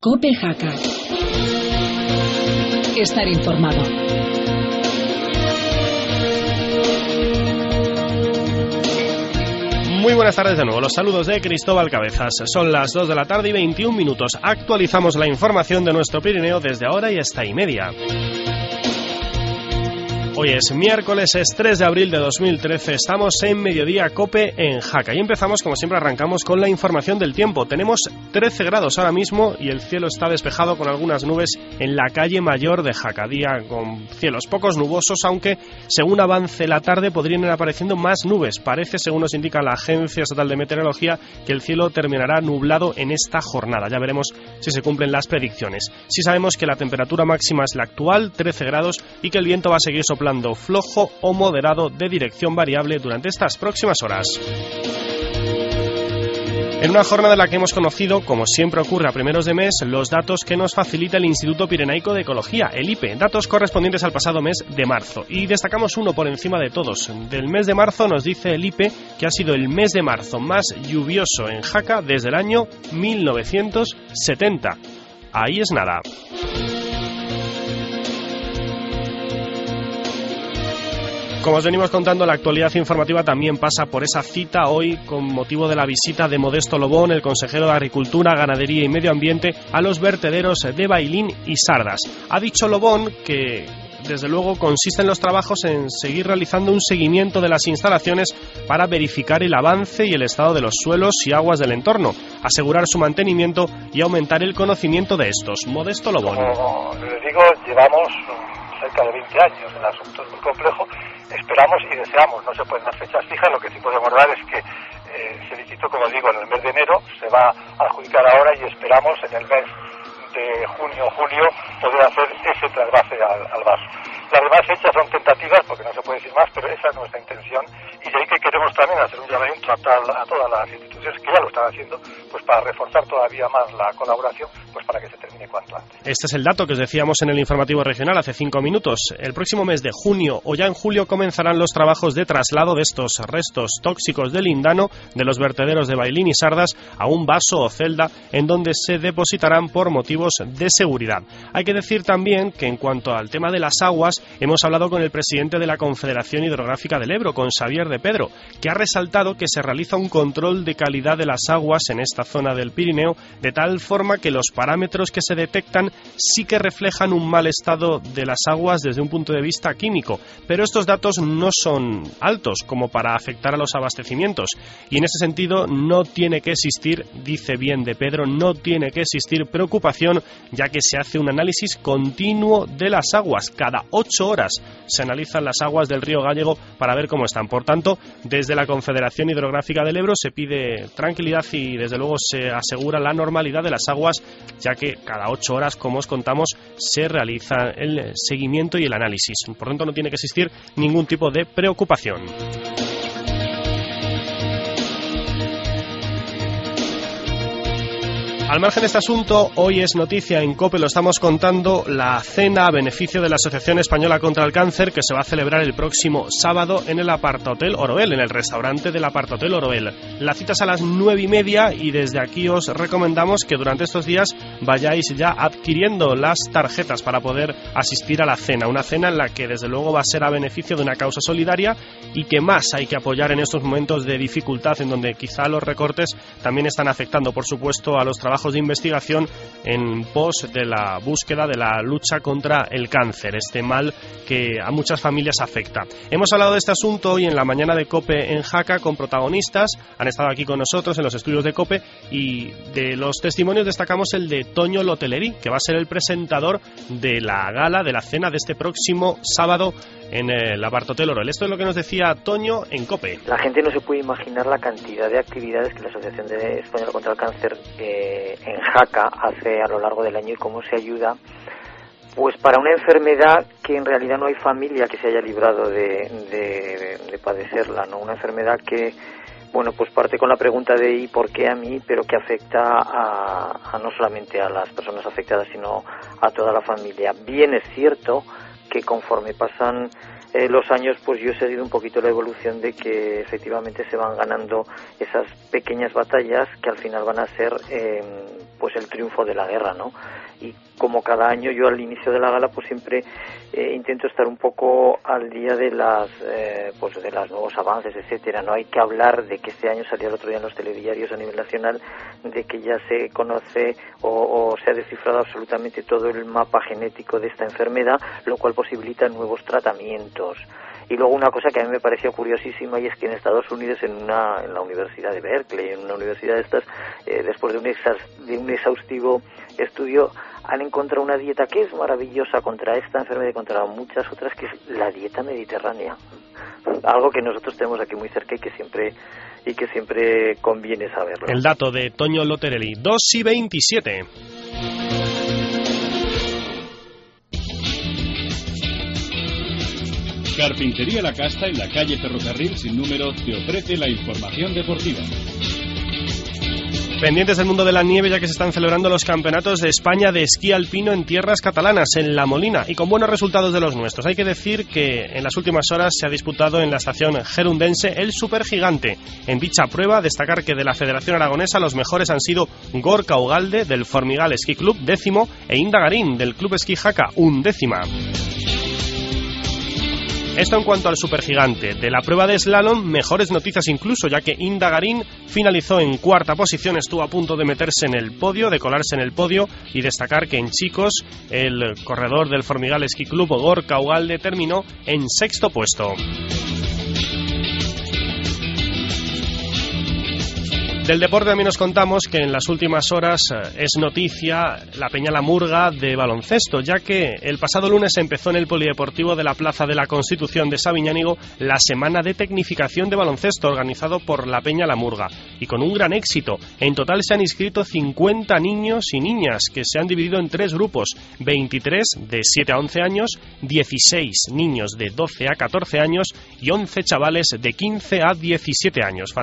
COPE Jaca. Estar informado. Muy buenas tardes de nuevo, los saludos de Cristóbal Cabezas. Son las 2 de la tarde y 21 minutos. Actualizamos la información de nuestro Pirineo desde ahora y hasta y media. Hoy es miércoles, es 3 de abril de 2013, estamos en Mediodía COPE en Jaca y empezamos, como siempre, arrancamos con la información del tiempo. Tenemos 13 grados ahora mismo y el cielo está despejado con algunas nubes en la calle mayor de Jaca, día con cielos pocos nubosos, aunque según avance la tarde podrían ir apareciendo más nubes. Parece, según nos indica la Agencia Estatal de Meteorología, que el cielo terminará nublado en esta jornada. Ya veremos si se cumplen las predicciones. Sí sabemos que la temperatura máxima es la actual, 13 grados, y que el viento va a seguir soplando flojo o moderado de dirección variable durante estas próximas horas. En una jornada en la que hemos conocido, como siempre ocurre a primeros de mes, los datos que nos facilita el Instituto Pirenaico de Ecología, el IPE, datos correspondientes al pasado mes de marzo. Y destacamos uno por encima de todos. Del mes de marzo nos dice el IPE que ha sido el mes de marzo más lluvioso en Jaca desde el año 1970. Ahí es nada. Como os venimos contando, la actualidad informativa también pasa por esa cita hoy con motivo de la visita de Modesto Lobón, el consejero de Agricultura, Ganadería y Medio Ambiente, a los vertederos de Bailín y Sardas. Ha dicho Lobón que, desde luego, consisten los trabajos en seguir realizando un seguimiento de las instalaciones para verificar el avance y el estado de los suelos y aguas del entorno, asegurar su mantenimiento y aumentar el conocimiento de estos. Modesto Lobón. Como les digo, llevamos cerca de 20 años. El asunto es muy complejo. Esperamos y deseamos, no se pueden dar fechas fijas, lo que sí podemos dar es que se licitó, como digo, en el mes de enero, se va a adjudicar ahora y esperamos en el mes de junio o julio poder hacer ese trasvase al vaso. Las demás fechas son tentativas porque no se puede decir más, pero esa es nuestra intención y de ahí que queremos también hacer un llamamiento a todas las instituciones que ya lo están haciendo, pues para reforzar todavía más la colaboración, pues para que se termine cuanto antes. Este es el dato que os decíamos en el informativo regional hace 5 minutos. El próximo mes de junio o ya en julio comenzarán los trabajos de traslado de estos restos tóxicos de lindano de los vertederos de Bailín y Sardas a un vaso o celda en donde se depositarán por motivos de seguridad. Hay que decir también que en cuanto al tema de las aguas, hemos hablado con el presidente de la Confederación Hidrográfica del Ebro, con Xavier de Pedro, que ha resaltado que se realiza un control de calidad de las aguas en esta zona del Pirineo, de tal forma que los parámetros que se detectan sí que reflejan un mal estado de las aguas desde un punto de vista químico, pero estos datos no son altos como para afectar a los abastecimientos y en ese sentido no tiene que existir, dice bien de Pedro, no tiene que existir preocupación, ya que se hace un análisis continuo de las aguas. Cada 8 horas se analizan las aguas del río Gállego para ver cómo están. Por tanto, desde la Confederación Hidrográfica del Ebro se pide tranquilidad y desde luego se asegura la normalidad de las aguas, ya que cada 8 horas, como os contamos, se realiza el seguimiento y el análisis. Por tanto, no tiene que existir ningún tipo de preocupación. Al margen de este asunto, hoy es noticia en COPE, lo estamos contando, la cena a beneficio de la Asociación Española contra el Cáncer que se va a celebrar el próximo sábado en el Apartahotel Oroel, en el restaurante del Apartahotel Oroel. La cita es a las 9:30 y desde aquí os recomendamos que durante estos días vayáis ya adquiriendo las tarjetas para poder asistir a la cena. Una cena en la que desde luego va a ser a beneficio de una causa solidaria y que más hay que apoyar en estos momentos de dificultad en donde quizá los recortes también están afectando, por supuesto, a los trabajos de investigación en pos de la búsqueda de la lucha contra el cáncer, este mal que a muchas familias afecta. Hemos hablado de este asunto hoy en la mañana de COPE en Jaca con protagonistas, han estado aquí con nosotros en los estudios de COPE y de los testimonios destacamos el de Toño Loteleri, que va a ser el presentador de la gala, de la cena de este próximo sábado en el Apartahotel Oroel. Esto es lo que nos decía Toño en COPE. La gente no se puede imaginar la cantidad de actividades que la Asociación Española contra el Cáncer en Jaca hace a lo largo del año y cómo se ayuda pues para una enfermedad que en realidad no hay familia que se haya librado de padecerla, ¿no? Una enfermedad que, bueno, pues parte con la pregunta de ¿y por qué a mí?, pero que afecta a no solamente a las personas afectadas, sino a toda la familia. Bien es cierto que conforme pasan los años, pues yo he seguido un poquito la evolución de que efectivamente se van ganando esas pequeñas batallas que al final van a ser pues el triunfo de la guerra, ¿no? Y como cada año yo al inicio de la gala pues siempre intento estar un poco al día de las pues de los nuevos avances, etcétera. No hay que hablar de que este año salía el otro día en los telediarios a nivel nacional de que ya se conoce o se ha descifrado absolutamente todo el mapa genético de esta enfermedad, lo cual posibilita nuevos tratamientos. Y luego una cosa que a mí me pareció curiosísima, y es que en Estados Unidos, en la Universidad de Berkeley, en una universidad de estas, después de un exhaustivo estudio, han encontrado una dieta que es maravillosa contra esta enfermedad y contra muchas otras, que es la dieta mediterránea. Algo que nosotros tenemos aquí muy cerca y que siempre conviene saberlo. El dato de Toño Loterelli, 2:27. Carpintería La Casta, en la calle Ferrocarril sin número, te ofrece la información deportiva. Pendientes del mundo de la nieve, ya que se están celebrando los campeonatos de España de esquí alpino en tierras catalanas, en La Molina, y con buenos resultados de los nuestros. Hay que decir que en las últimas horas se ha disputado en la estación gerundense el Supergigante. En dicha prueba, destacar que de la Federación Aragonesa los mejores han sido Gorka Ugalde, del Formigal Esquí Club, 10º, e Inda Garín, del Club Esquí Jaca, 11ª. Esto en cuanto al Supergigante. De la prueba de slalom, mejores noticias incluso, ya que Inda Garín finalizó en 4ª posición, estuvo a punto de meterse en el podio, de colarse en el podio, y destacar que en chicos, el corredor del Formigal Esquí Club, Gorka Ugalde, terminó en 6º puesto. Del deporte también nos contamos que en las últimas horas es noticia la Peña La Murga de baloncesto, ya que el pasado lunes empezó en el Polideportivo de la Plaza de la Constitución de Sabiñánigo la Semana de Tecnificación de Baloncesto, organizado por la Peña La Murga, y con un gran éxito. En total se han inscrito 50 niños y niñas, que se han dividido en 3 grupos, 23 de 7 a 11 años, 16 niños de 12 a 14 años y 11 chavales de 15 a 17 años.